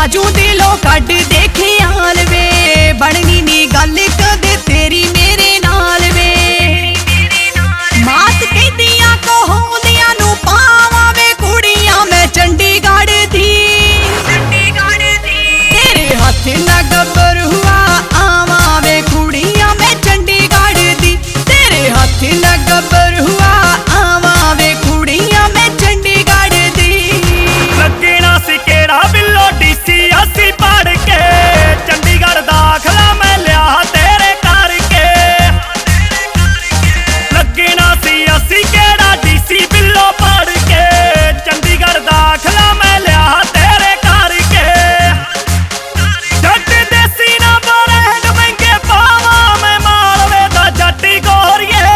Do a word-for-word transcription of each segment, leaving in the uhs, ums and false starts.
राजू दिलों कड देखे यार वे बननी नी गल कदे तेरी मेरे नाल वे मात कहदियां कहोंदियां नू पावां वे कुड़ियां मैं चंडीगढ़ दी तेरे हथ ना गब्बर हुआ आवां वे कुड़ियां मैं चंडीगढ़ दी तेरे हथ ना गब्बर हुआ आवां वे कुड़ियां मैं चंडीगढ़ दी लगना सी केड़ा बिल्लो डीसी असी पढ़ के चंडीगढ़ दाखला मैं लिया तेरे करके लगना सी असी केड़ा डीसी बिल्लो पढ़ के चंडीगढ़ दाखला मैं लिया तेरे करके जट देसी ना ब्रांड महंगे पावा मैं मालवे दा जट्टी गोरिए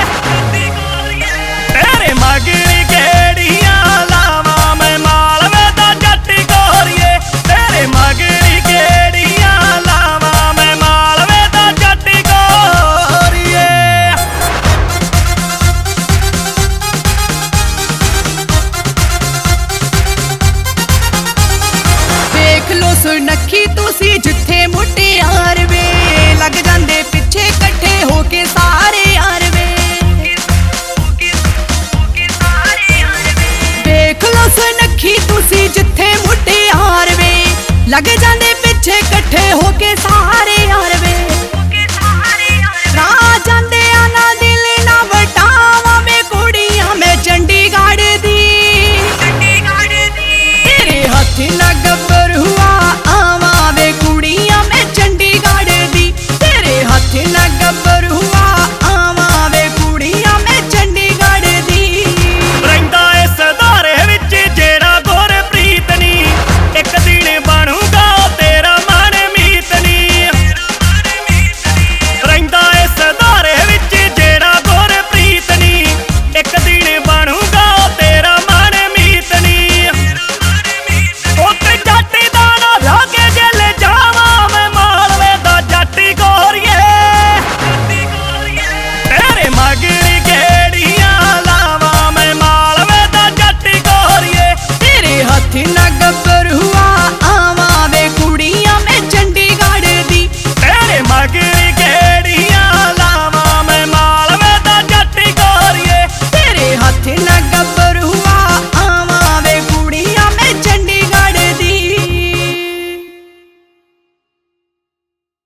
तेरे मगरी गेड़ियां लावा मैं मालवे दा जट्टी गोरिए तेरे मगरी गेड़ियां लावा मैं मालवे दा जट्टी गोरिए देख लो सुनखी तुसी जिथे मुटियार वे लग जांदे पिछे कट्ठे होके सारे यार वे देख लो सुनखी तुसी जिथे मुटियार वे लग जांदे पिछे कट्ठे होके सारे यार वे